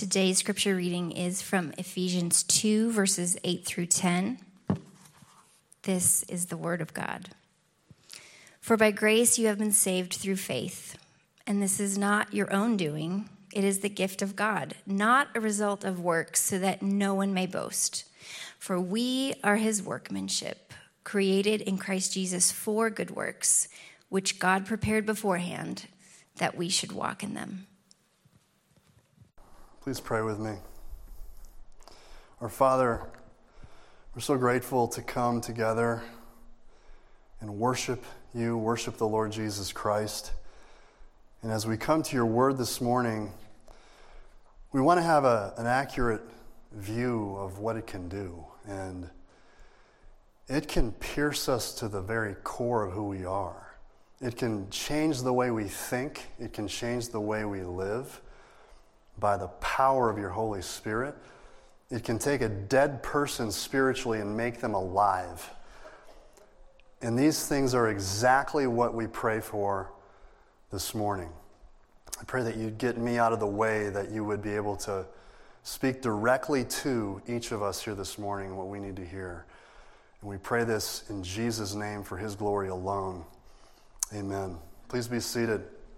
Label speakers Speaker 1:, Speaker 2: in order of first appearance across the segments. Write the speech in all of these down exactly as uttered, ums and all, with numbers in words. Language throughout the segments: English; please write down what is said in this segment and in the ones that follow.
Speaker 1: Today's scripture reading is from Ephesians two, verses eight through ten. This is the word of God. For by grace you have been saved through faith, and this is not your own doing. It is the gift of God, not a result of works, so that no one may boast. For we are his workmanship, created in Christ Jesus for good works, which God prepared beforehand that we should walk in them.
Speaker 2: Please pray with me. Our Father, we're so grateful to come together and worship you, worship the Lord Jesus Christ. And as we come to your word this morning, we want to have a, an accurate view of what it can do. And it can pierce us to the very core of who we are. It can change the way we think. It can change the way we live. By the power of your Holy Spirit, it can take a dead person spiritually and make them alive. And these things are exactly what we pray for this morning. I pray that you'd get me out of the way, that you would be able to speak directly to each of us here this morning what we need to hear. And we pray this in Jesus' name for his glory alone. Amen. Please be seated.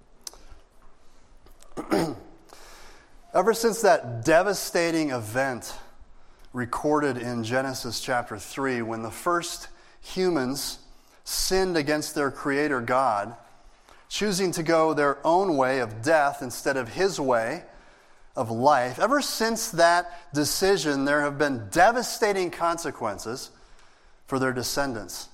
Speaker 2: Ever since that devastating event recorded in Genesis chapter three, when the first humans sinned against their Creator God, choosing to go their own way of death instead of his way of life, ever since that decision, there have been devastating consequences for their descendants.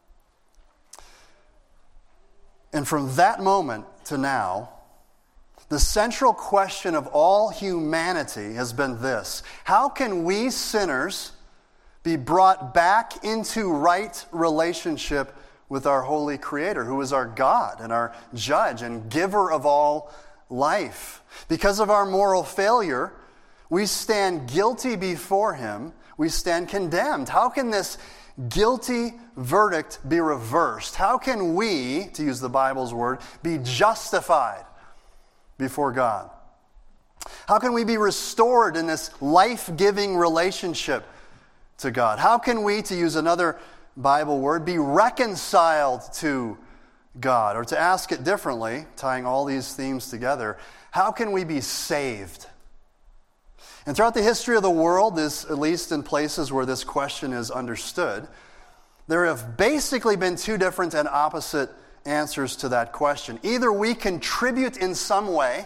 Speaker 2: And from that moment to now, the central question of all humanity has been this: how can we sinners be brought back into right relationship with our holy Creator, who is our God and our judge and giver of all life? Because of our moral failure, we stand guilty before him. We stand condemned. How can this guilty verdict be reversed? How can we, to use the Bible's word, be justified before God? How can we be restored in this life-giving relationship to God? How can we, to use another Bible word, be reconciled to God? Or to ask it differently, tying all these themes together, how can we be saved? And throughout the history of the world, this, at least in places where this question is understood, there have basically been two different and opposite answers to that question. Either we contribute in some way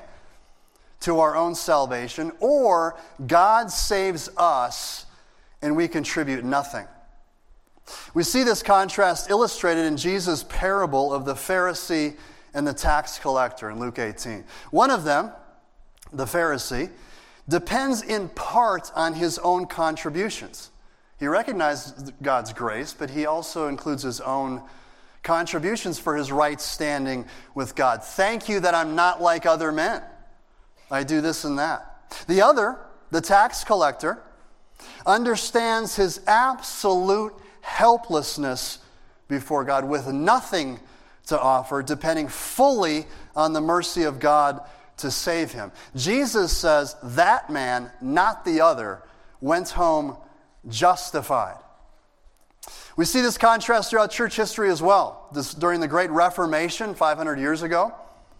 Speaker 2: to our own salvation, or God saves us and we contribute nothing. We see this contrast illustrated in Jesus' parable of the Pharisee and the tax collector in Luke eighteen. One of them, the Pharisee, depends in part on his own contributions. He recognizes God's grace, but he also includes his own contributions for his right standing with God. Thank you that I'm not like other men. I do this and that. The other, the tax collector, understands his absolute helplessness before God, with nothing to offer, depending fully on the mercy of God to save him. Jesus says that man, not the other, went home justified. We see this contrast throughout church history as well. This, during the Great Reformation five hundred years ago,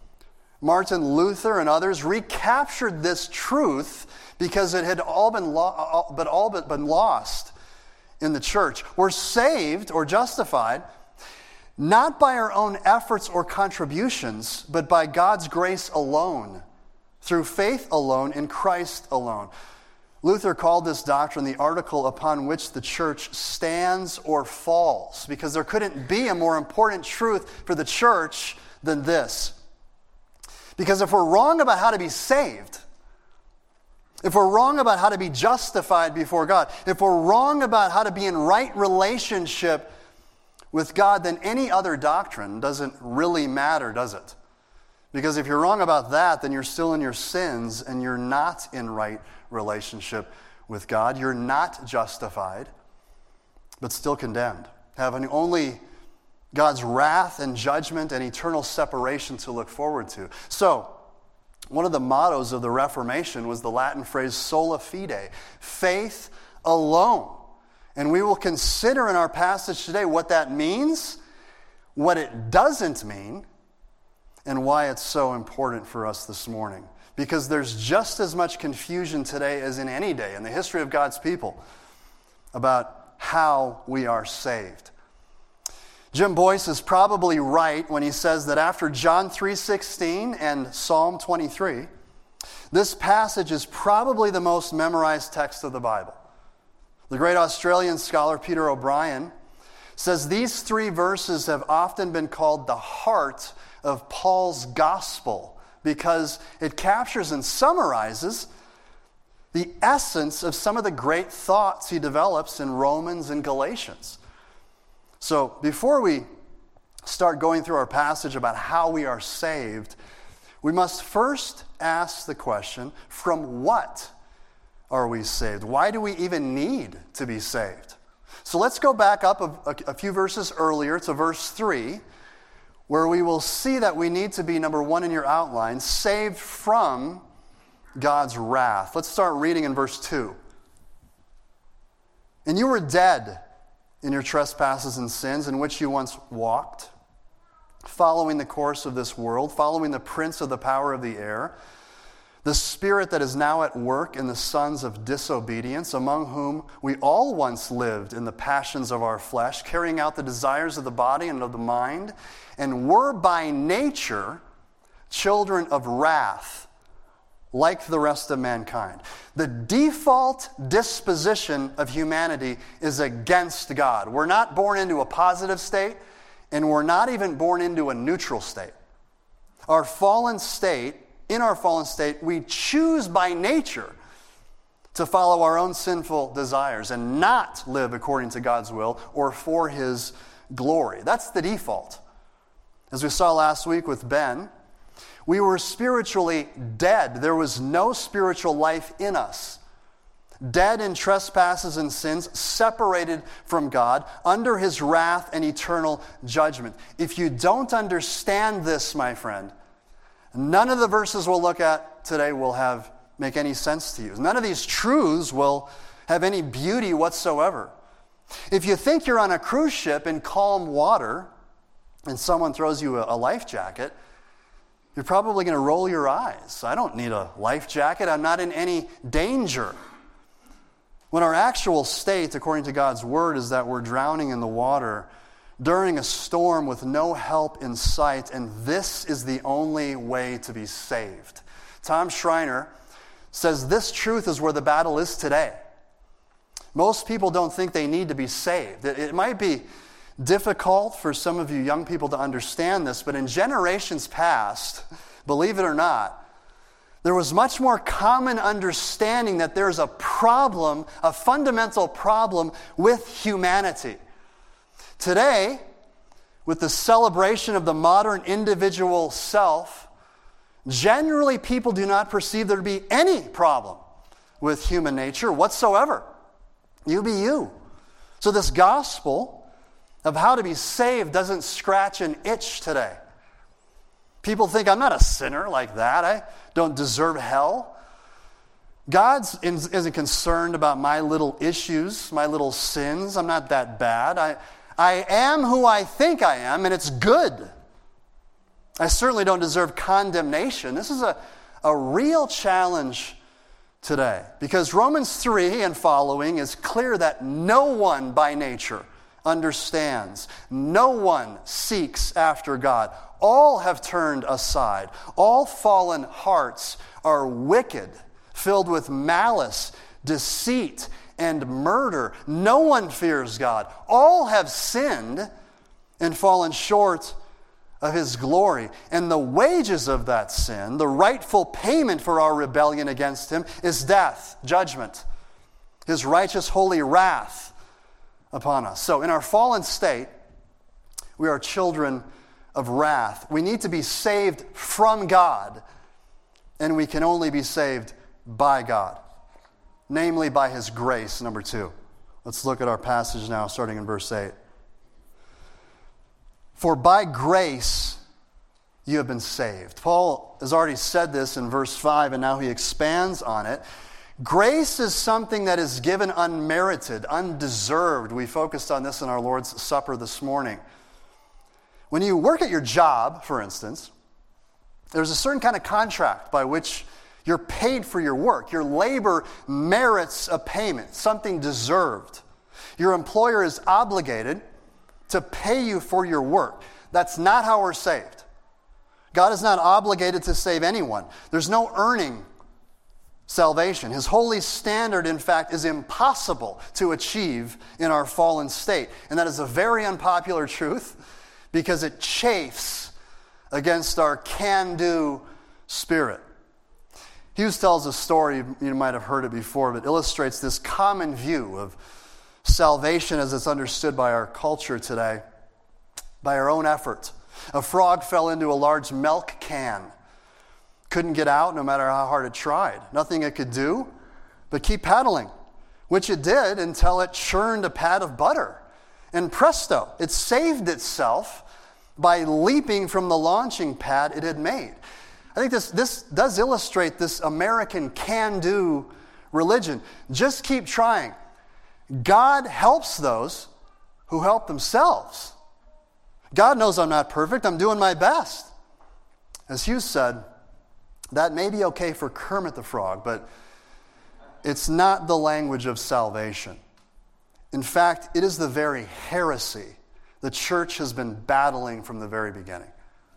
Speaker 2: Martin Luther and others recaptured this truth because it had all been, lo- but all but been lost in the church. We're saved or justified not by our own efforts or contributions, but by God's grace alone, through faith alone, in Christ alone. Luther called this doctrine the article upon which the church stands or falls, because there couldn't be a more important truth for the church than this. Because if we're wrong about how to be saved, if we're wrong about how to be justified before God, if we're wrong about how to be in right relationship with God, then any other doctrine doesn't really matter, does it? Because if you're wrong about that, then you're still in your sins and you're not in right relationship with God. You're not justified, but still condemned, having only God's wrath and judgment and eternal separation to look forward to. So, One of the mottos of the Reformation was the Latin phrase sola fide, faith alone. And we will consider in our passage today what that means, what it doesn't mean, and why it's so important for us this morning. Because there's just as much confusion today as in any day in the history of God's people about how we are saved. Jim Boyce is probably right when he says that after John three sixteen and Psalm twenty-three, this passage is probably the most memorized text of the Bible. The great Australian scholar Peter O'Brien says these three verses have often been called the heart of Paul's gospel because it captures and summarizes the essence of some of the great thoughts he develops in Romans and Galatians. So before we start going through our passage about how we are saved, we must first ask the question, from what are we saved? Why do we even need to be saved? So let's go back up a, a, a few verses earlier to verse three, where we will see that we need to be, number one in your outline, saved from God's wrath. Let's start reading in verse two. And you were dead in your trespasses and sins in which you once walked, following the course of this world, following the prince of the power of the air, the spirit that is now at work in the sons of disobedience, among whom we all once lived in the passions of our flesh, carrying out the desires of the body and of the mind, and were by nature children of wrath, like the rest of mankind. The default disposition of humanity is against God. We're not born into a positive state, and we're not even born into a neutral state. Our fallen state, in our fallen state, we choose by nature to follow our own sinful desires and not live according to God's will or for His glory. That's the default. As we saw last week with Ben, we were spiritually dead. There was no spiritual life in us. Dead in trespasses and sins, separated from God, under His wrath and eternal judgment. If you don't understand this, my friend, none of the verses we'll look at today will have make any sense to you. None of these truths will have any beauty whatsoever. If you think you're on a cruise ship in calm water and someone throws you a life jacket, you're probably going to roll your eyes. I don't need a life jacket. I'm not in any danger. When our actual state, according to God's word, is that we're drowning in the water during a storm with no help in sight, and this is the only way to be saved. Tom Schreiner says this truth is where the battle is today. Most people don't think they need to be saved. It, it might be difficult for some of you young people to understand this, but in generations past, believe it or not, there was much more common understanding that there's a problem, a fundamental problem with humanity. Today, with the celebration of the modern individual self, generally people do not perceive there to be any problem with human nature whatsoever. You be you. So this gospel of how to be saved doesn't scratch an itch today. People think, I'm not a sinner like that. I don't deserve hell. God isn't concerned about my little issues, my little sins. I'm not that bad. I, I am who I think I am, and it's good. I certainly don't deserve condemnation. This is a, a real challenge today, because Romans three and following is clear that no one by nature understands. No one seeks after God. All have turned aside. All fallen hearts are wicked, filled with malice, deceit, and murder. No one fears God. All have sinned and fallen short of His glory. And the wages of that sin, the rightful payment for our rebellion against Him, is death, judgment, His righteous holy wrath upon us. So in our fallen state, we are children of wrath. We need to be saved from God, and we can only be saved by God, namely by His grace, number two. Let's look at our passage now, starting in verse eight. For by grace you have been saved. Paul has already said this in verse five, and now he expands on it. Grace is something that is given unmerited, undeserved. We focused on this in our Lord's Supper this morning. When you work at your job, for instance, there's a certain kind of contract by which you're paid for your work. Your labor merits a payment, something deserved. Your employer is obligated to pay you for your work. That's not how we're saved. God is not obligated to save anyone. There's no earning salvation. His holy standard, in fact, is impossible to achieve in our fallen state. And that is a very unpopular truth because it chafes against our can-do spirit. Hughes tells a story, you might have heard it before, but illustrates this common view of salvation as it's understood by our culture today, by our own effort. A frog fell into a large milk can. Couldn't get out no matter how hard it tried. Nothing it could do but keep paddling, which it did until it churned a pat of butter. And presto, it saved itself by leaping from the launching pad it had made. I think this, this does illustrate this American can-do religion. Just keep trying. God helps those who help themselves. God knows I'm not perfect. I'm doing my best. As Hughes said, that may be okay for Kermit the Frog, but it's not the language of salvation. In fact, it is the very heresy the church has been battling from the very beginning.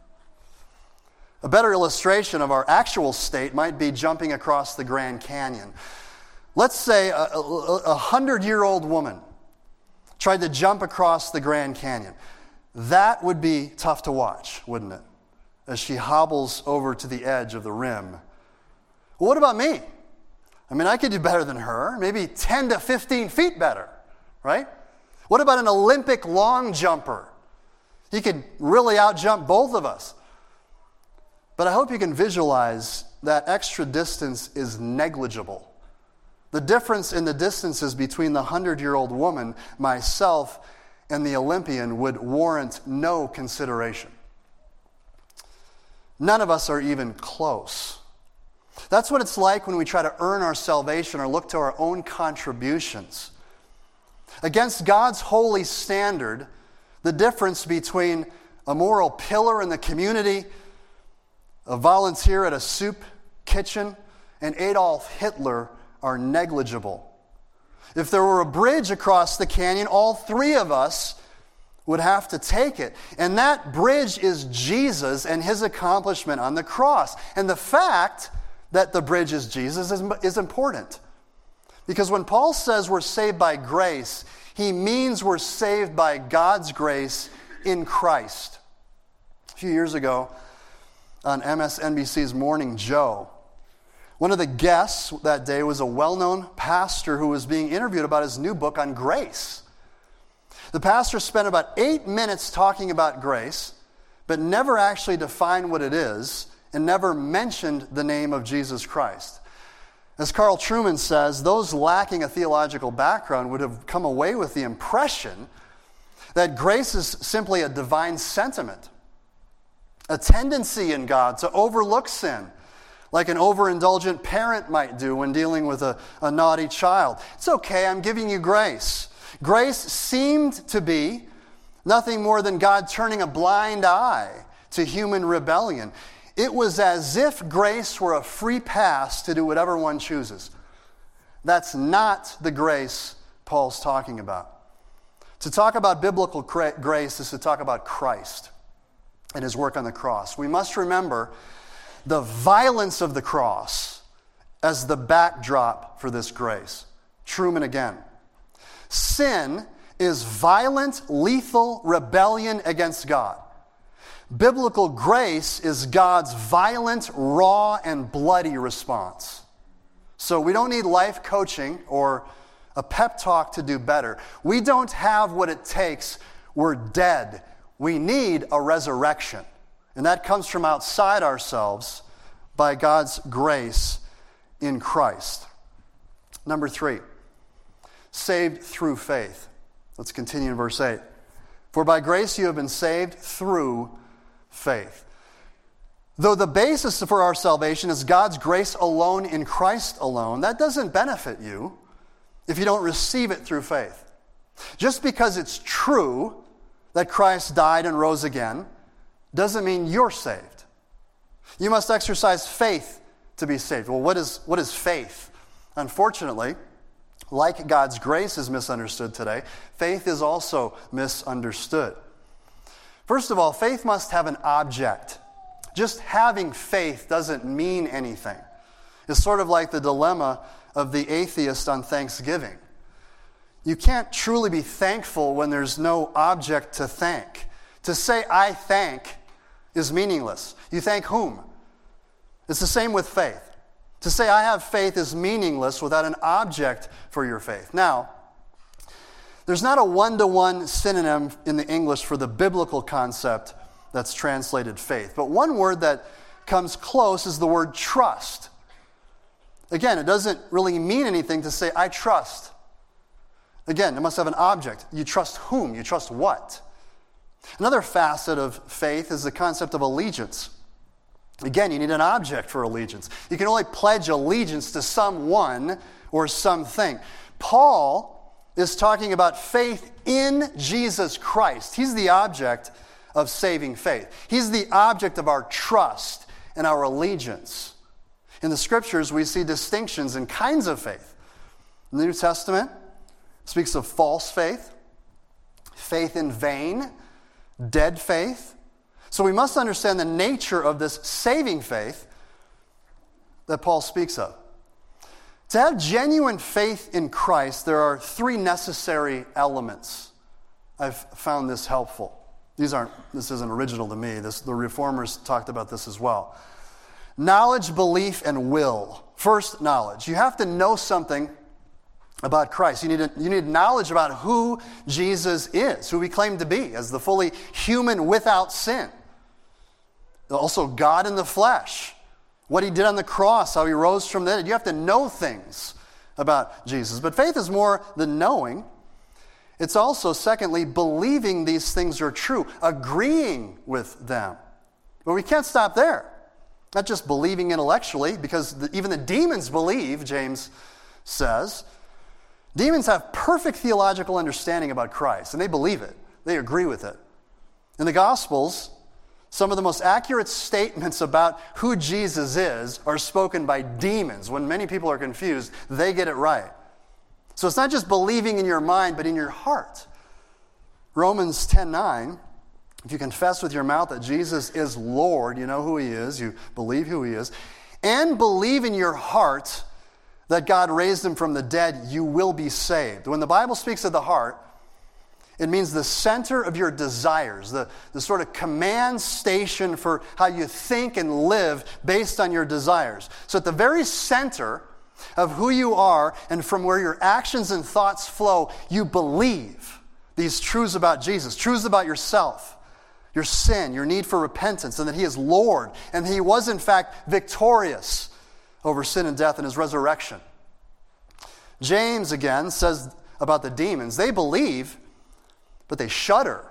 Speaker 2: A better illustration of our actual state might be jumping across the Grand Canyon. Let's say a, a, a hundred-year-old woman tried to jump across the Grand Canyon. That would be tough to watch, wouldn't it? As she hobbles over to the edge of the rim. Well, what about me? I mean, I could do better than her, maybe ten to fifteen feet better, right? What about an Olympic long jumper? He could really out-jump both of us. But I hope you can visualize that extra distance is negligible. The difference in the distances between the hundred-year-old woman, myself, and the Olympian would warrant no consideration. None of us are even close. That's what it's like when we try to earn our salvation or look to our own contributions. Against God's holy standard, the difference between a moral pillar in the community, a volunteer at a soup kitchen, and Adolf Hitler are negligible. If there were a bridge across the canyon, all three of us would have to take it. And that bridge is Jesus and his accomplishment on the cross. And the fact that the bridge is Jesus is, is important. Because when Paul says we're saved by grace, he means we're saved by God's grace in Christ. A few years ago on M S N B C's Morning Joe, one of the guests that day was a well-known pastor who was being interviewed about his new book on grace. The pastor spent about eight minutes talking about grace, but never actually defined what it is and never mentioned the name of Jesus Christ. As Carl Trueman says, those lacking a theological background would have come away with the impression that grace is simply a divine sentiment, a tendency in God to overlook sin, like an overindulgent parent might do when dealing with a, a naughty child. It's okay, I'm giving you grace. Grace seemed to be nothing more than God turning a blind eye to human rebellion. It was as if grace were a free pass to do whatever one chooses. That's not the grace Paul's talking about. To talk about biblical grace is to talk about Christ and his work on the cross. We must remember the violence of the cross as the backdrop for this grace. Trueman again. Sin is violent, lethal rebellion against God. Biblical grace is God's violent, raw, and bloody response. So we don't need life coaching or a pep talk to do better. We don't have what it takes. We're dead. We need a resurrection. And that comes from outside ourselves by God's grace in Christ. Number three, saved through faith. Let's continue in verse eight. For by grace you have been saved through faith. Though the basis for our salvation is God's grace alone in Christ alone, that doesn't benefit you if you don't receive it through faith. Just because it's true that Christ died and rose again doesn't mean you're saved. You must exercise faith to be saved. Well, what is, what is faith? Unfortunately, like God's grace is misunderstood today, faith is also misunderstood. First of all, faith must have an object. Just having faith doesn't mean anything. It's sort of like the dilemma of the atheist on Thanksgiving. You can't truly be thankful when there's no object to thank. To say, I thank, is meaningless. You thank whom? It's the same with faith. To say, I have faith, is meaningless without an object for your faith. Now, there's not a one-to-one synonym in the English for the biblical concept that's translated faith. But one word that comes close is the word trust. Again, it doesn't really mean anything to say, I trust. Again, it must have an object. You trust whom? You trust what? Another facet of faith is the concept of allegiance. Again, you need an object for allegiance. You can only pledge allegiance to someone or something. Paul is talking about faith in Jesus Christ. He's the object of saving faith. He's the object of our trust and our allegiance. In the Scriptures, we see distinctions in kinds of faith. In the New Testament, it speaks of false faith, faith in vain, dead faith. So we must understand the nature of this saving faith that Paul speaks of. To have genuine faith in Christ, there are three necessary elements. I've found this helpful. These aren't, this isn't original to me. This, the Reformers talked about this as well. Knowledge, belief, and will. First, knowledge. You have to know something about Christ. You need, a, you need knowledge about who Jesus is, who he claimed to be as the fully human without sin. Also, God in the flesh. What he did on the cross, how he rose from the dead. You have to know things about Jesus. But faith is more than knowing. It's also, secondly, believing these things are true, agreeing with them. But we can't stop there. Not just believing intellectually, because the, even the demons believe, James says. Demons have perfect theological understanding about Christ, and they believe it. They agree with it. In the Gospels, some of the most accurate statements about who Jesus is are spoken by demons. When many people are confused, they get it right. So it's not just believing in your mind, but in your heart. Romans ten nine, if you confess with your mouth that Jesus is Lord, you know who he is, you believe who he is, and believe in your heart that God raised him from the dead, you will be saved. When the Bible speaks of the heart, it means the center of your desires, the, the sort of command station for how you think and live based on your desires. So at the very center of who you are and from where your actions and thoughts flow, you believe these truths about Jesus, truths about yourself, your sin, your need for repentance, and that he is Lord, and he was in fact victorious over sin and death in his resurrection. James, again, says about the demons, they believe, but they shudder.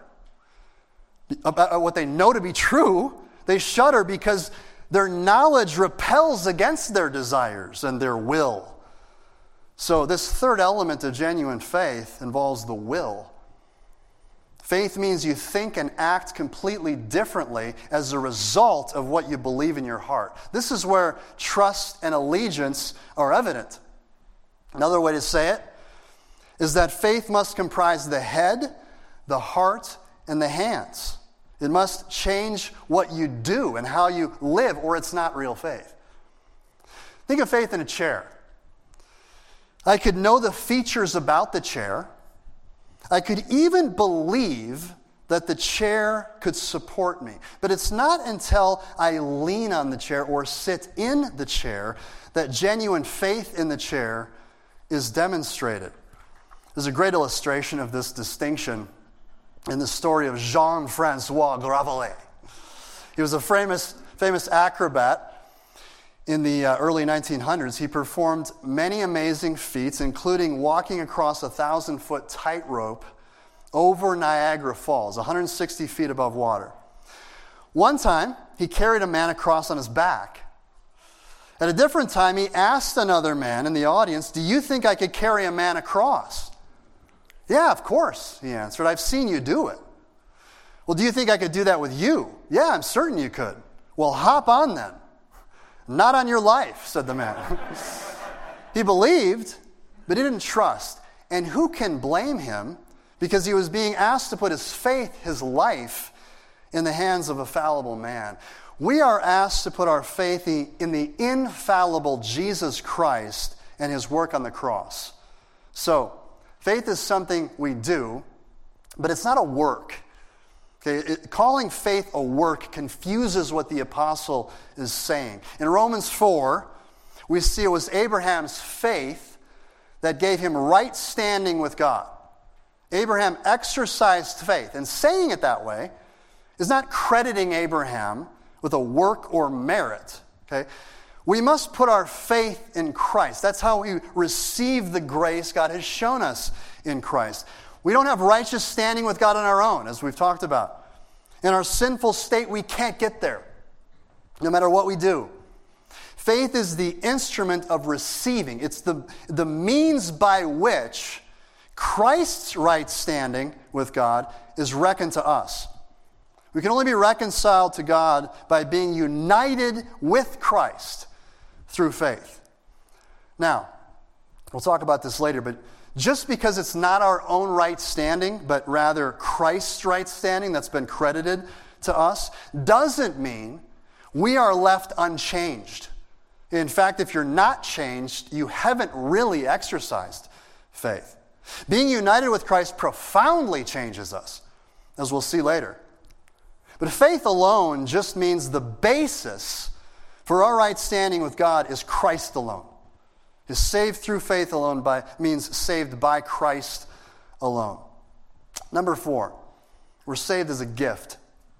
Speaker 2: About what they know to be true, they shudder because their knowledge repels against their desires and their will. So this third element of genuine faith involves the will. Faith means you think and act completely differently as a result of what you believe in your heart. This is where trust and allegiance are evident. Another way to say it is that faith must comprise the head, the heart, and the hands. It must change what you do and how you live, or it's not real faith. Think of faith in a chair. I could know the features about the chair. I could even believe that the chair could support me. But it's not until I lean on the chair or sit in the chair that genuine faith in the chair is demonstrated. There's a great illustration of this distinction in the story of Jean-Francois Gravelet. He was a famous, famous acrobat in the uh, early nineteen hundreds. He performed many amazing feats, including walking across a thousand-foot tightrope over Niagara Falls, one hundred sixty feet above water. One time, he carried a man across on his back. At a different time, he asked another man in the audience, do you think I could carry a man across? Yeah, of course, he answered. I've seen you do it. Well, do you think I could do that with you? Yeah, I'm certain you could. Well, hop on then. Not on your life, said the man. He believed, but he didn't trust. And who can blame him? Because he was being asked to put his faith, his life, in the hands of a fallible man. We are asked to put our faith in the infallible Jesus Christ and his work on the cross. So, faith is something we do, but it's not a work. Okay, it, calling faith a work confuses what the apostle is saying. In Romans four, we see it was Abraham's faith that gave him right standing with God. Abraham exercised faith, and saying it that way is not crediting Abraham with a work or merit. Okay? We must put our faith in Christ. That's how we receive the grace God has shown us in Christ. We don't have righteous standing with God on our own, as we've talked about. In our sinful state, we can't get there, no matter what we do. Faith is the instrument of receiving. It's the, the means by which Christ's right standing with God is reckoned to us. We can only be reconciled to God by being united with Christ through faith. Now, we'll talk about this later, but just because it's not our own right standing, but rather Christ's right standing that's been credited to us, doesn't mean we are left unchanged. In fact, if you're not changed, you haven't really exercised faith. Being united with Christ profoundly changes us, as we'll see later. But faith alone just means the basis for our right standing with God is Christ alone. Is saved through faith alone by means saved by Christ alone. Number four, we're saved as a gift.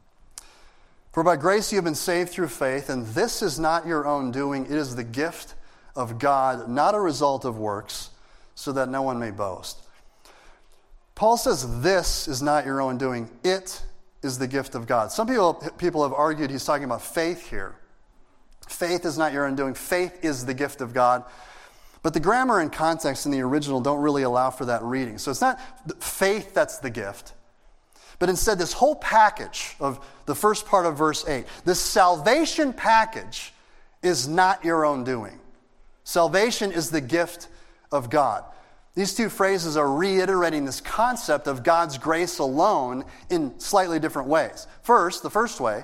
Speaker 2: For by grace you have been saved through faith, and this is not your own doing. It is the gift of God, not a result of works, so that no one may boast. Paul says this is not your own doing. It is the gift of God. Some people, people have argued he's talking about faith here. Faith is not your own doing. Faith is the gift of God. But the grammar and context in the original don't really allow for that reading. So it's not faith that's the gift, but instead this whole package of the first part of verse eight, this salvation package is not your own doing. Salvation is the gift of God. These two phrases are reiterating this concept of God's grace alone in slightly different ways. First, the first way,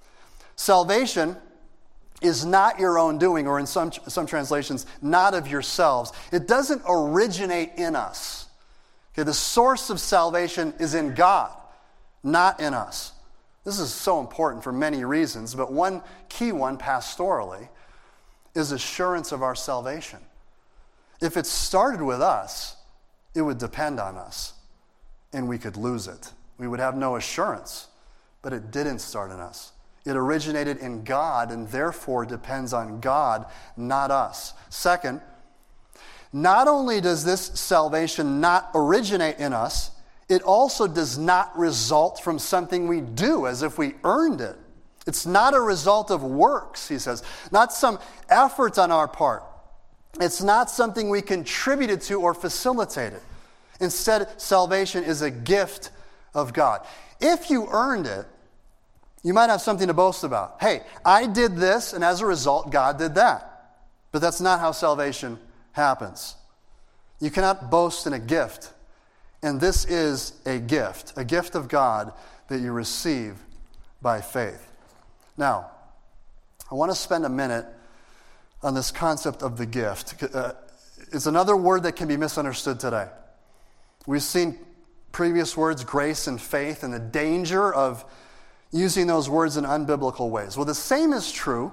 Speaker 2: salvation is not your own doing, or in some, some translations, not of yourselves. It doesn't originate in us. Okay, the source of salvation is in God, not in us. This is so important for many reasons, but one key one pastorally is assurance of our salvation. If it started with us, it would depend on us, and we could lose it. We would have no assurance, but it didn't start in us. It originated in God and therefore depends on God, not us. Second, not only does this salvation not originate in us, it also does not result from something we do as if we earned it. It's not a result of works, he says, not some effort on our part. It's not something we contributed to or facilitated. Instead, salvation is a gift of God. If you earned it, you might have something to boast about. Hey, I did this, and as a result, God did that. But that's not how salvation happens. You cannot boast in a gift. And this is a gift, a gift of God that you receive by faith. Now, I want to spend a minute on this concept of the gift. Uh, it's another word that can be misunderstood today. We've seen previous words, grace and faith, and the danger of using those words in unbiblical ways. Well, the same is true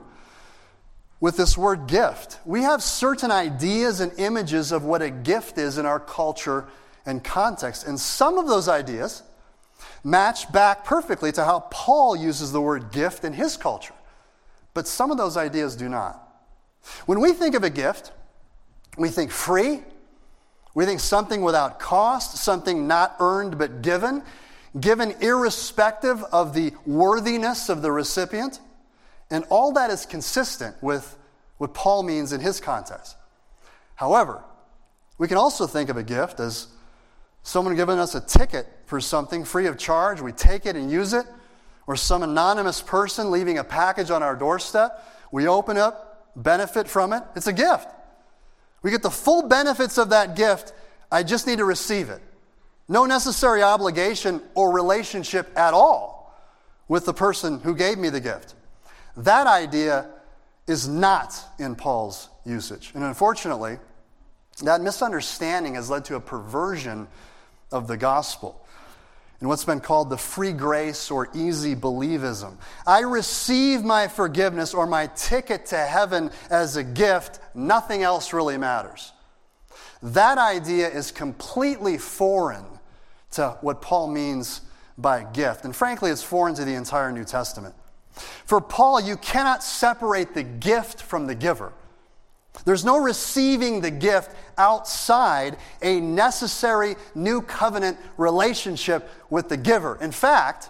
Speaker 2: with this word gift. We have certain ideas and images of what a gift is in our culture and context, and some of those ideas match back perfectly to how Paul uses the word gift in his culture, but some of those ideas do not. When we think of a gift, we think free, we think something without cost, something not earned but given, given irrespective of the worthiness of the recipient. And all that is consistent with what Paul means in his context. However, we can also think of a gift as someone giving us a ticket for something free of charge. We take it and use it. Or some anonymous person leaving a package on our doorstep. We open up, benefit from it. It's a gift. We get the full benefits of that gift. I just need to receive it. No necessary obligation or relationship at all with the person who gave me the gift. That idea is not in Paul's usage. And unfortunately, that misunderstanding has led to a perversion of the gospel in what's been called the free grace or easy believism. I receive my forgiveness or my ticket to heaven as a gift. Nothing else really matters. That idea is completely foreign to what Paul means by gift. And frankly, it's foreign to the entire New Testament. For Paul, you cannot separate the gift from the giver. There's no receiving the gift outside a necessary new covenant relationship with the giver. In fact,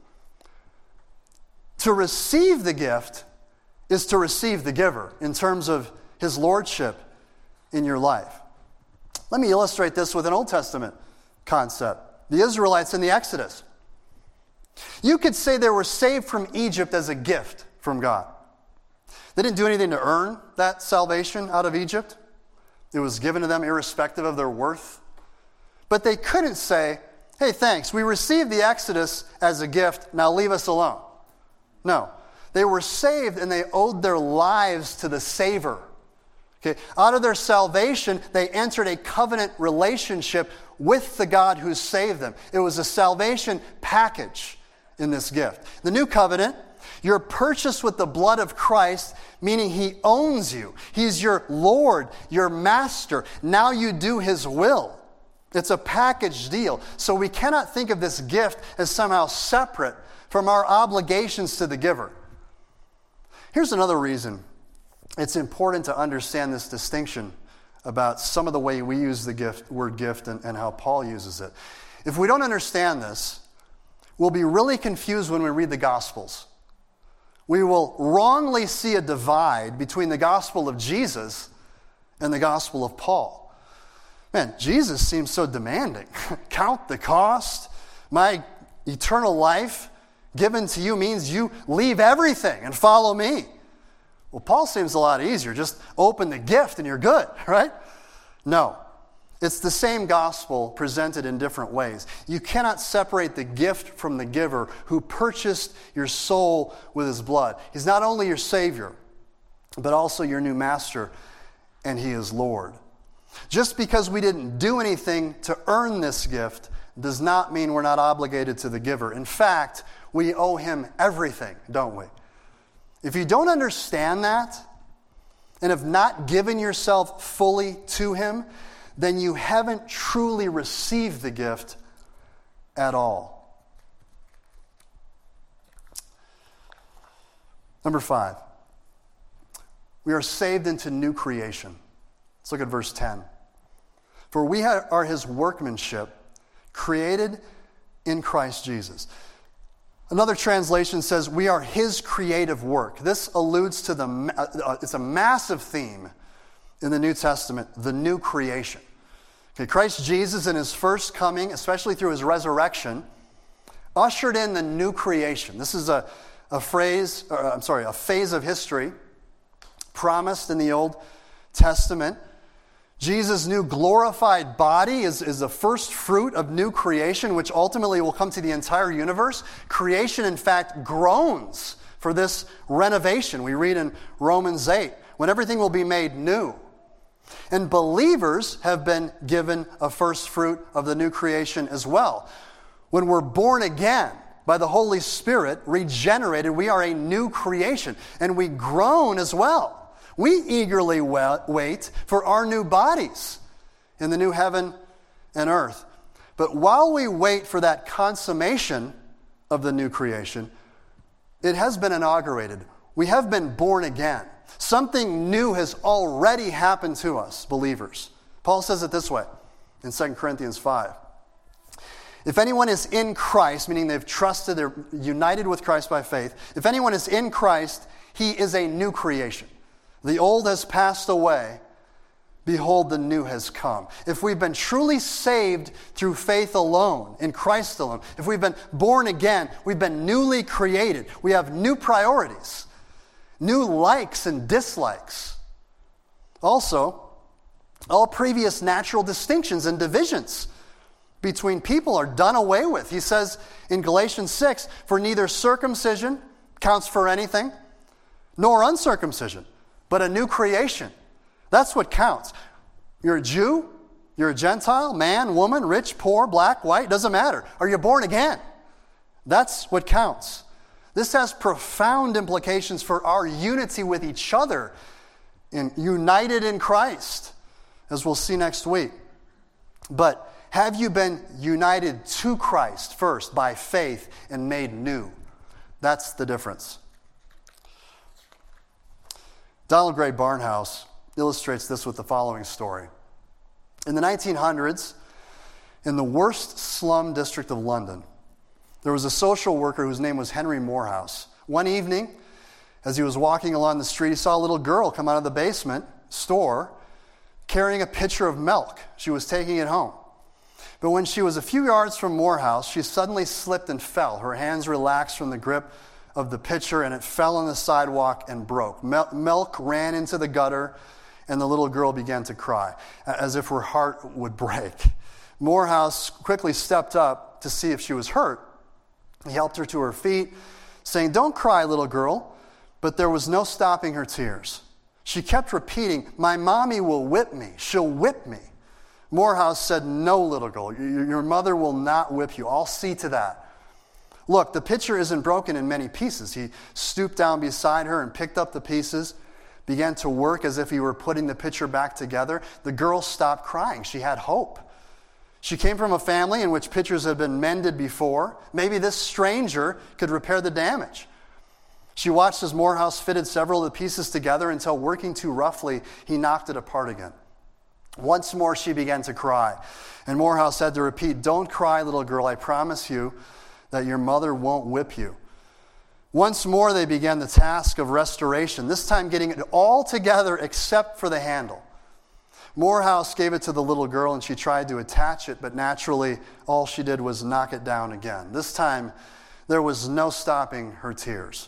Speaker 2: to receive the gift is to receive the giver in terms of his lordship in your life. Let me illustrate this with an Old Testament concept. The Israelites in the Exodus. You could say they were saved from Egypt as a gift from God. They didn't do anything to earn that salvation out of Egypt. It was given to them irrespective of their worth. But they couldn't say, hey, thanks, we received the Exodus as a gift, now leave us alone. No. They were saved and they owed their lives to the Savior. Okay? Out of their salvation, they entered a covenant relationship with the God who saved them. It was a salvation package in this gift. The new covenant, you're purchased with the blood of Christ, meaning He owns you. He's your Lord, your master. Now you do His will. It's a package deal. So we cannot think of this gift as somehow separate from our obligations to the giver. Here's another reason it's important to understand this distinction about some of the way we use the gift, word gift and, and how Paul uses it. If we don't understand this, we'll be really confused when we read the Gospels. We will wrongly see a divide between the gospel of Jesus and the gospel of Paul. Man, Jesus seems so demanding. Count the cost. My eternal life given to you means you leave everything and follow me. Well, Paul seems a lot easier. Just open the gift and you're good, right? No. It's the same gospel presented in different ways. You cannot separate the gift from the giver who purchased your soul with his blood. He's not only your Savior, but also your new master, and He is Lord. Just because we didn't do anything to earn this gift does not mean we're not obligated to the giver. In fact, we owe Him everything, don't we? If you don't understand that and have not given yourself fully to Him, then you haven't truly received the gift at all. Number five, we are saved into new creation. Let's look at verse ten. For we are His workmanship, created in Christ Jesus. Another translation says we are His creative work. This alludes to the, uh, it's a massive theme in the New Testament, the new creation. Okay, Christ Jesus in His first coming, especially through His resurrection, ushered in the new creation. This is a, a phrase, or, I'm sorry, a phase of history promised in the Old Testament. Jesus' new glorified body is, is the first fruit of new creation, which ultimately will come to the entire universe. Creation, in fact, groans for this renovation. We read in Romans eight, when everything will be made new. And believers have been given a first fruit of the new creation as well. When we're born again by the Holy Spirit, regenerated, we are a new creation. And we groan as well. We eagerly wait for our new bodies in the new heaven and earth. But while we wait for that consummation of the new creation, it has been inaugurated. We have been born again. Something new has already happened to us, believers. Paul says it this way in Second Corinthians five. If anyone is in Christ, meaning they've trusted, they're united with Christ by faith, if anyone is in Christ, He is a new creation. The old has passed away. Behold, the new has come. If we've been truly saved through faith alone, in Christ alone, if we've been born again, we've been newly created. We have new priorities, new likes and dislikes. Also, all previous natural distinctions and divisions between people are done away with. He says in Galatians six, for neither circumcision counts for anything, nor uncircumcision, but a new creation. That's what counts. You're a Jew, you're a Gentile, man, woman, rich, poor, black, white, doesn't matter. Are you born again? That's what counts. This has profound implications for our unity with each other, in, united in Christ, as we'll see next week. But have you been united to Christ first by faith and made new? That's the difference. Donald Gray Barnhouse illustrates this with the following story. In the nineteen hundreds, in the worst slum district of London, there was a social worker whose name was Henry Morehouse. One evening, as he was walking along the street, he saw a little girl come out of the basement store carrying a pitcher of milk. She was taking it home. But when she was a few yards from Morehouse, she suddenly slipped and fell. Her hands relaxed from the grip of the pitcher, and it fell on the sidewalk and broke. Mel- milk ran into the gutter, and the little girl began to cry, as if her heart would break. Morehouse quickly stepped up to see if she was hurt. He helped her to her feet, saying, don't cry, little girl. But there was no stopping her tears. She kept repeating, my mommy will whip me. She'll whip me. Morehouse said, no, little girl, your mother will not whip you. I'll see to that. Look, the pitcher isn't broken in many pieces. He stooped down beside her and picked up the pieces, began to work as if he were putting the pitcher back together. The girl stopped crying. She had hope. She came from a family in which pitchers had been mended before. Maybe this stranger could repair the damage. She watched as Morehouse fitted several of the pieces together until, working too roughly, he knocked it apart again. Once more she began to cry, and Morehouse had to repeat, don't cry, little girl, I promise you that your mother won't whip you. Once more they began the task of restoration, this time getting it all together except for the handle. Morehouse gave it to the little girl and she tried to attach it, but naturally all she did was knock it down again. This time there was no stopping her tears.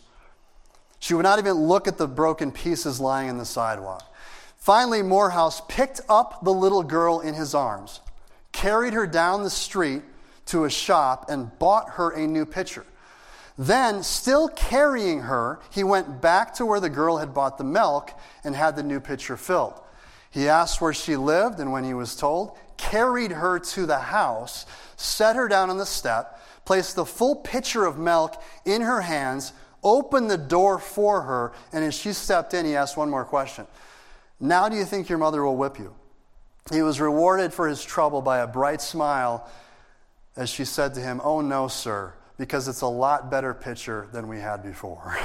Speaker 2: She would not even look at the broken pieces lying in the sidewalk. Finally, Morehouse picked up the little girl in his arms, carried her down the street to a shop, and bought her a new pitcher. Then, still carrying her, he went back to where the girl had bought the milk and had the new pitcher filled. He asked where she lived, and when he was told, carried her to the house, set her down on the step, placed the full pitcher of milk in her hands, opened the door for her, and as she stepped in, he asked one more question. Now do you think your mother will whip you? He was rewarded for his trouble by a bright smile as she said to him, oh no, sir, because it's a lot better pitcher than we had before.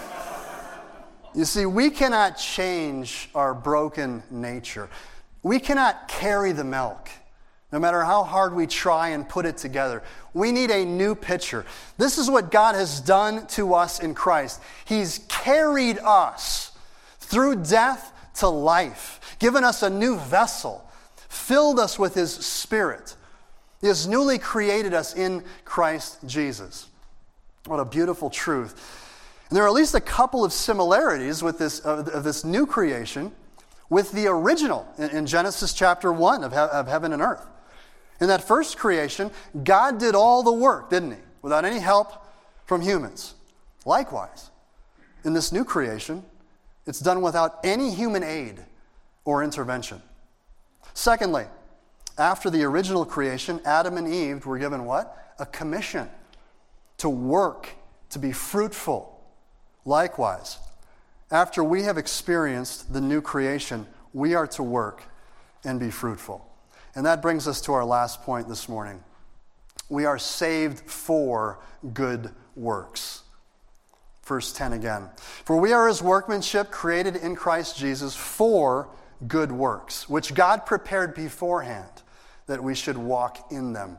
Speaker 2: You see, we cannot change our broken nature. We cannot carry the milk, no matter how hard we try and put it together. We need a new pitcher. This is what God has done to us in Christ. He's carried us through death to life, given us a new vessel, filled us with His Spirit. He has newly created us in Christ Jesus. What a beautiful truth. And there are at least a couple of similarities with this, uh, of this new creation with the original in, in Genesis chapter one of, he- of heaven and earth. In that first creation, God did all the work, didn't He? Without any help from humans. Likewise, in this new creation, it's done without any human aid or intervention. Secondly, after the original creation, Adam and Eve were given what? A commission to work, to be fruitful. Likewise, after we have experienced the new creation, we are to work and be fruitful. And that brings us to our last point this morning. We are saved for good works. Verse ten again. For we are His workmanship, created in Christ Jesus for good works, which God prepared beforehand that we should walk in them.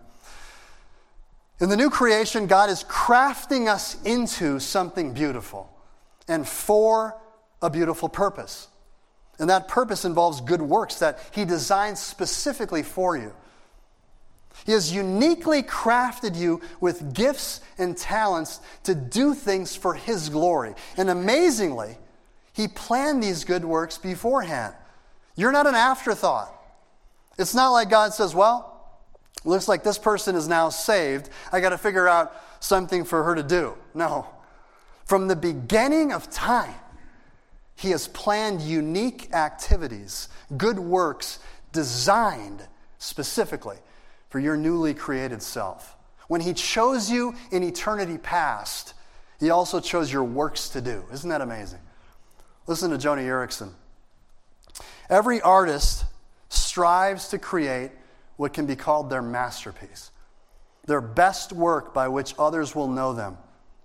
Speaker 2: In the new creation, God is crafting us into something beautiful. and for a beautiful purpose. And that purpose involves good works that he designed specifically for you. He has uniquely crafted you with gifts and talents to do things for his glory. And amazingly, he planned these good works beforehand. You're not an afterthought. It's not like God says, well, looks like this person is now saved. I got to figure out something for her to do. No. From the beginning of time, he has planned unique activities, good works designed specifically for your newly created self. When he chose you in eternity past, he also chose your works to do. Isn't that amazing? Listen to Joni Eareckson. Every artist strives to create what can be called their masterpiece, their best work by which others will know them.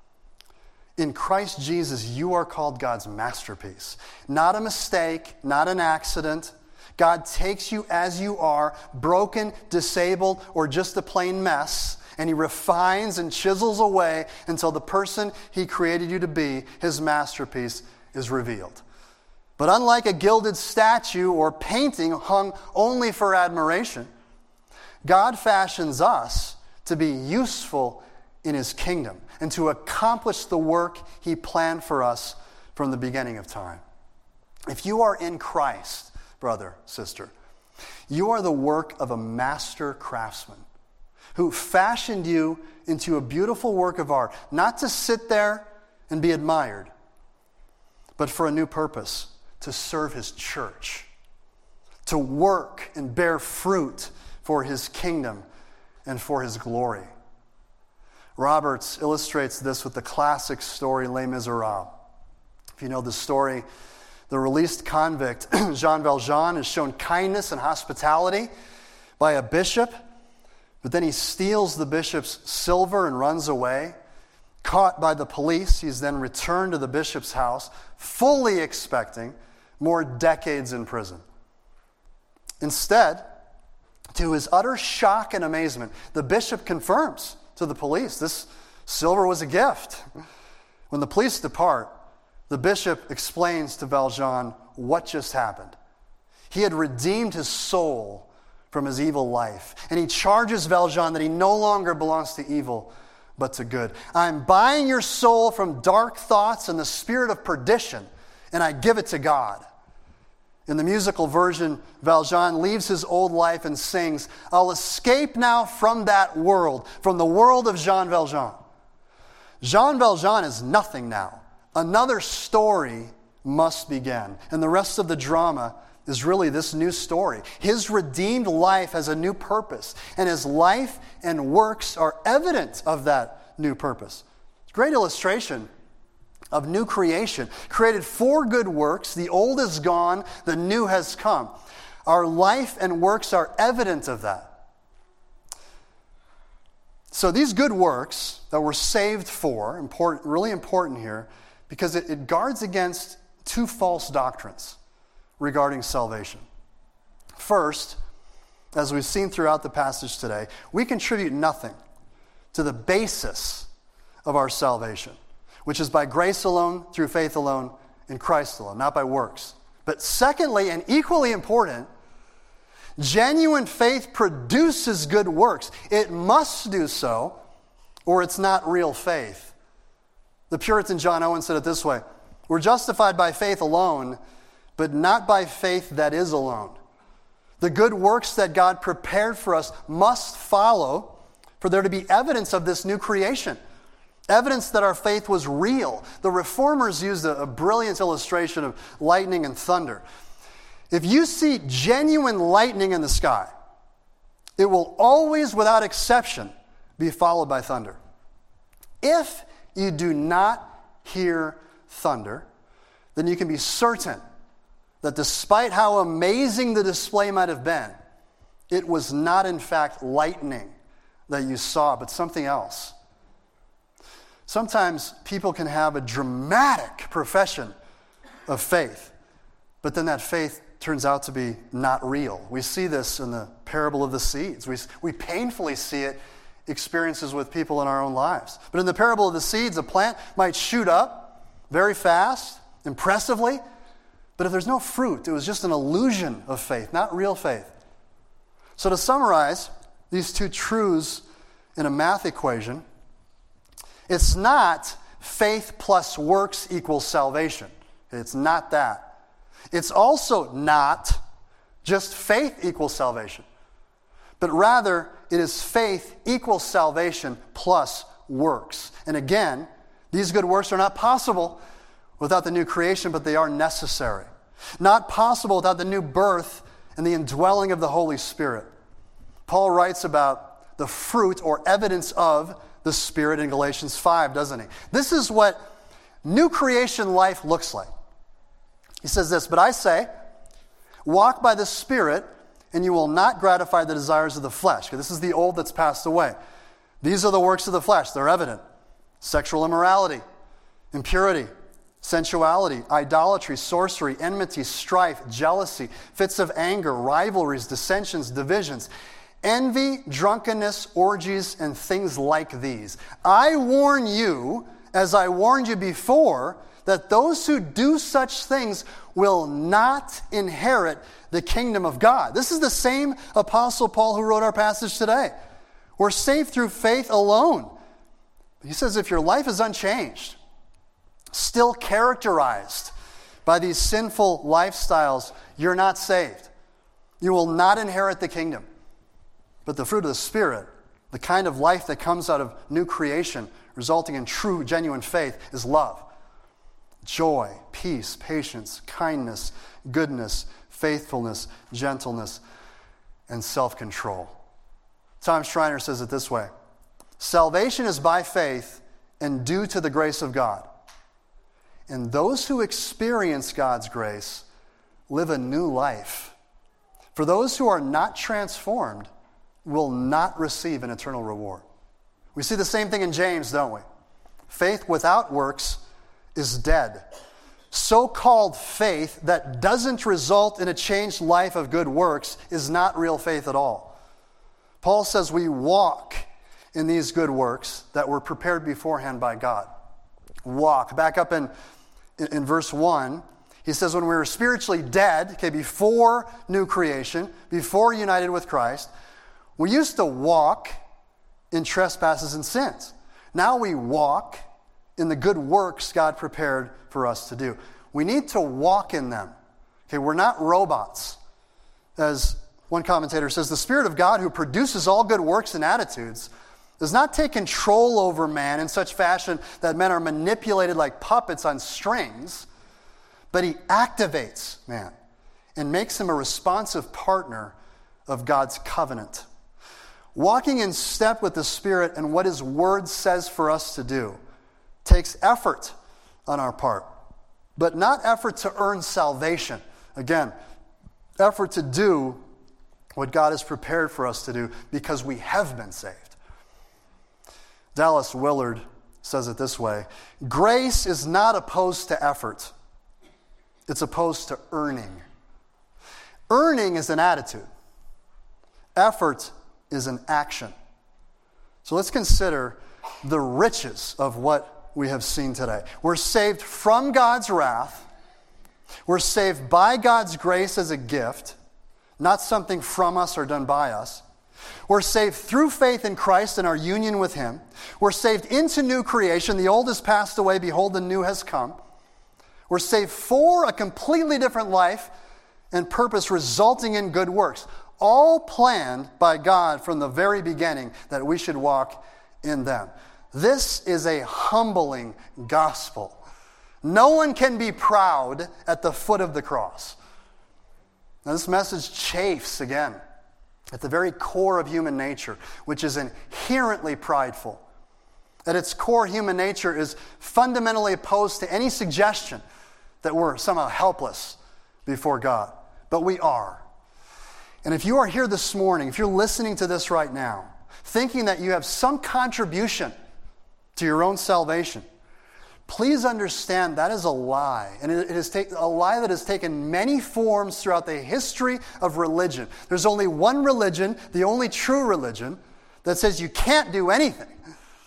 Speaker 2: In Christ Jesus, you are called God's masterpiece. Not a mistake, not an accident. God takes you as you are, broken, disabled, or just a plain mess, and he refines and chisels away until the person he created you to be, his masterpiece, is revealed. But unlike a gilded statue or painting hung only for admiration, God fashions us to be useful in his kingdom and to accomplish the work he planned for us from the beginning of time. If you are in Christ, brother, sister, you are the work of a master craftsman who fashioned you into a beautiful work of art, not to sit there and be admired, but for a new purpose, to serve his church, to work and bear fruit for his kingdom and for his glory. Roberts illustrates this with the classic story Les Miserables. If you know the story, the released convict, Jean Valjean, is shown kindness and hospitality by a bishop, but then he steals the bishop's silver and runs away. Caught by the police, he's then returned to the bishop's house, fully expecting more decades in prison. Instead, to his utter shock and amazement, the bishop confirms to the police this silver was a gift. When the police depart, the bishop explains to Valjean what just happened. He had redeemed his soul from his evil life, and he charges Valjean that he no longer belongs to evil, but to good. I'm buying your soul from dark thoughts and the spirit of perdition, and I give it to God. In the musical version, Valjean leaves his old life and sings, I'll escape now from that world, from the world of Jean Valjean. Jean Valjean is nothing now. Another story must begin. And the rest of the drama is really this new story. His redeemed life has a new purpose, and his life and works are evident of that new purpose. It's a great illustration of new creation, created for good works. The old is gone, the new has come. Our life and works are evident of that. So these good works that we're saved for, important, really important here, because it, it guards against two false doctrines regarding salvation. First, as we've seen throughout the passage today, we contribute nothing to the basis of our salvation, which is by grace alone, through faith alone, in Christ alone, not by works. But secondly, and equally important, genuine faith produces good works. It must do so, or it's not real faith. The Puritan John Owen said it this way, we're justified by faith alone, but not by faith that is alone. The good works that God prepared for us must follow for there to be evidence of this new creation. Evidence that our faith was real. The Reformers used a, a brilliant illustration of lightning and thunder. If you see genuine lightning in the sky, it will always, without exception, be followed by thunder. If you do not hear thunder, then you can be certain that despite how amazing the display might have been, it was not in fact lightning that you saw, but something else. Sometimes people can have a dramatic profession of faith, but then that faith turns out to be not real. We see this in the parable of the seeds. We, we painfully see it, experiences with people in our own lives. But in the parable of the seeds, a plant might shoot up, very fast, impressively. But if there's no fruit, it was just an illusion of faith, not real faith. So to summarize these two truths in a math equation, it's not faith plus works equals salvation. It's not that. It's also not just faith equals salvation, but rather it is faith equals salvation plus works. And again, these good works are not possible without the new creation, but they are necessary. Not possible without the new birth and the indwelling of the Holy Spirit. Paul writes about the fruit or evidence of the Spirit in Galatians five, doesn't he? This is what new creation life looks like. He says this, "But I say, walk by the Spirit, and you will not gratify the desires of the flesh." Okay, this is the old that's passed away. These are the works of the flesh. They're evident. Sexual immorality, impurity, sensuality, idolatry, sorcery, enmity, strife, jealousy, fits of anger, rivalries, dissensions, divisions, envy, drunkenness, orgies, and things like these. I warn you, as I warned you before, that those who do such things will not inherit the kingdom of God. This is the same Apostle Paul who wrote our passage today. We're saved through faith alone. He says if your life is unchanged, still characterized by these sinful lifestyles, you're not saved. You will not inherit the kingdom. But the fruit of the Spirit, the kind of life that comes out of new creation, resulting in true, genuine faith, is love, joy, peace, patience, kindness, goodness, faithfulness, gentleness, and self-control. Tom Schreiner says it this way: salvation is by faith and due to the grace of God. And those who experience God's grace live a new life. For those who are not transformed will not receive an eternal reward. We see the same thing in James, don't we? Faith without works is dead. So-called faith that doesn't result in a changed life of good works is not real faith at all. Paul says we walk in these good works that were prepared beforehand by God. Walk. Back up in, in, in verse one, he says when we were spiritually dead, okay, before new creation, before united with Christ, we used to walk in trespasses and sins. Now we walk in the good works God prepared for us to do. We need to walk in them. Okay, we're not robots. As one commentator says, the Spirit of God who produces all good works and attitudes does not take control over man in such fashion that men are manipulated like puppets on strings, but he activates man and makes him a responsive partner of God's covenant. Walking in step with the Spirit and what His Word says for us to do takes effort on our part, but not effort to earn salvation. Again, effort to do what God has prepared for us to do because we have been saved. Dallas Willard says it this way: grace is not opposed to effort. It's opposed to earning. Earning is an attitude. Effort is an action. So let's consider the riches of what we have seen today. We're saved from God's wrath. We're saved by God's grace as a gift, not something from us or done by us. We're saved through faith in Christ and our union with Him. We're saved into new creation. The old has passed away. Behold, the new has come. We're saved for a completely different life and purpose resulting in good works, all planned by God from the very beginning that we should walk in them. This is a humbling gospel. No one can be proud at the foot of the cross. Now, this message chafes again at the very core of human nature, which is inherently prideful. At its core, human nature is fundamentally opposed to any suggestion that we're somehow helpless before God. But we are. And if you are here this morning, if you're listening to this right now, thinking that you have some contribution to your own salvation, please understand that is a lie. And it is take, a lie that has taken many forms throughout the history of religion. There's only one religion, the only true religion, that says you can't do anything.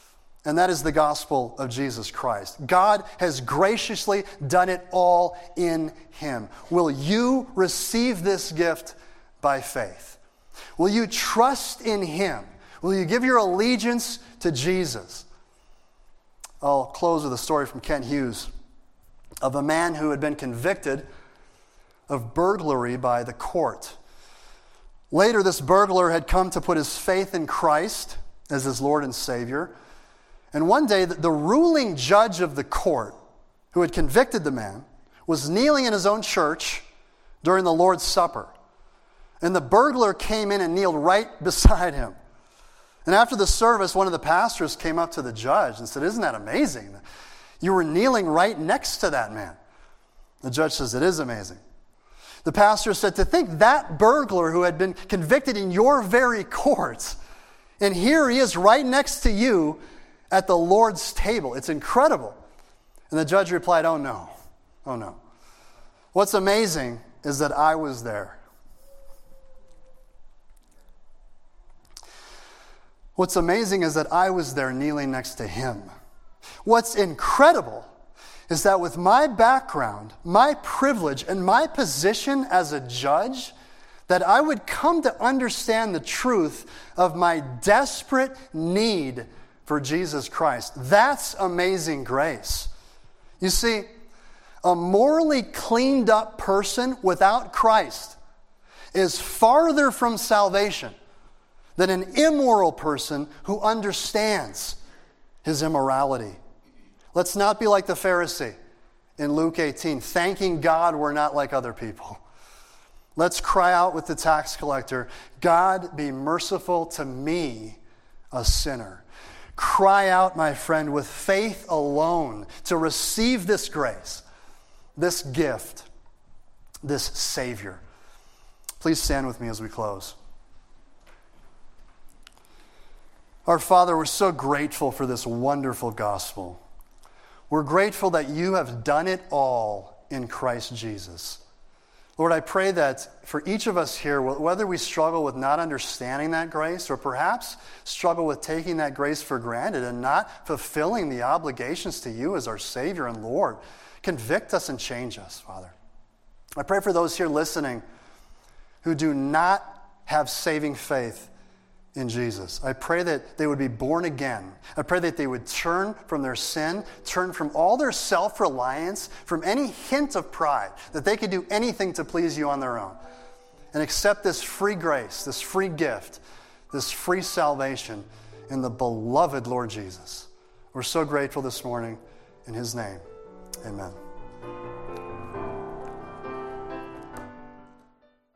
Speaker 2: And that is the gospel of Jesus Christ. God has graciously done it all in him. Will you receive this gift by faith? Will you trust in him? Will you give your allegiance to Jesus? I'll close with a story from Kent Hughes of a man who had been convicted of burglary by the court. Later, this burglar had come to put his faith in Christ as his Lord and Savior. And one day, the ruling judge of the court, who had convicted the man, was kneeling in his own church during the Lord's Supper. And the burglar came in and kneeled right beside him. And after the service, one of the pastors came up to the judge and said, "Isn't that amazing? You were kneeling right next to that man." The judge says, "It is amazing." The pastor said, "To think that burglar who had been convicted in your very court, and here he is right next to you at the Lord's table. It's incredible." And the judge replied, "Oh no, oh no. What's amazing is that I was there." What's amazing is that I was there kneeling next to him. What's incredible is that with my background, my privilege, and my position as a judge, that I would come to understand the truth of my desperate need for Jesus Christ. That's amazing grace. You see, a morally cleaned up person without Christ is farther from salvation than an immoral person who understands his immorality. Let's not be like the Pharisee in Luke eighteen, thanking God we're not like other people. Let's cry out with the tax collector, "God, be merciful to me, a sinner." Cry out, my friend, with faith alone to receive this grace, this gift, this Savior. Please stand with me as we close. Our Father, we're so grateful for this wonderful gospel. We're grateful that you have done it all in Christ Jesus. Lord, I pray that for each of us here, whether we struggle with not understanding that grace or perhaps struggle with taking that grace for granted and not fulfilling the obligations to you as our Savior and Lord, convict us and change us, Father. I pray for those here listening who do not have saving faith in Jesus. I pray that they would be born again. I pray that they would turn from their sin, turn from all their self-reliance, from any hint of pride, that they could do anything to please you on their own, and accept this free grace, this free gift, this free salvation in the beloved Lord Jesus. We're so grateful this morning. In his name, amen.